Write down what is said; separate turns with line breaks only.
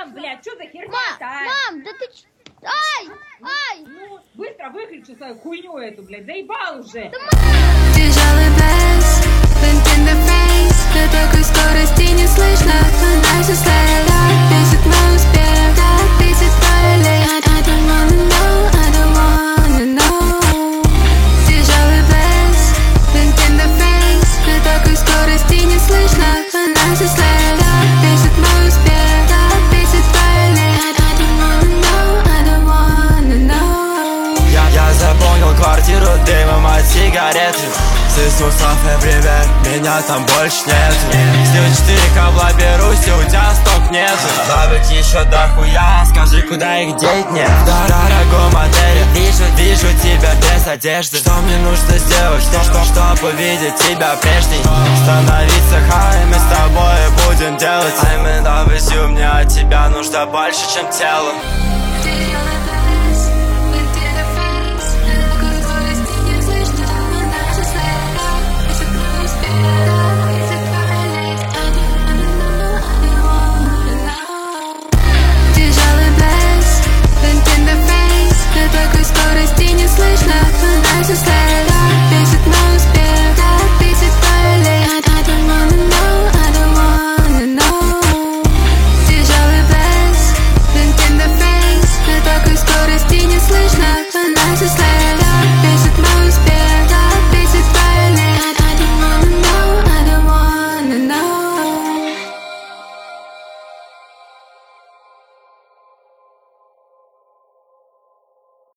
Мам, блядь, что за херня-то, а?
Мам, да ты... Ай! Ай!
Ну, быстро выключи свою хуйню эту, блядь, заебал уже.
Тяжелый бэс, wind in the face. На такой скорости не слышно. Она все следует, бесит мой успех. Так бесит твоя лень. I don't wanna know, I don't wanna know. Тяжелый бэс, wind in the face. На такой скорости не слышно. Она все следует, бесит мой успех. Так бесит твоя лень. I don't wanna know, I don't wanna know.
Я заполнил квартиру дымом от сигареты. С Иисусов и привет, меня там больше нету. С 4 кабла берусь, и у тебя стоп нету. Бабок еще дохуя, скажи, куда их деть нет. В дорогом отеле, вижу тебя без одежды. Что мне нужно сделать, чтобы увидеть тебя прежней? Становиться хай, мы с тобой будем делать. I'm in love with you, мне от тебя нужно больше, чем тело.
Тяжелый бэс, wind in the face. На такой скорости не слышно. Она все следует.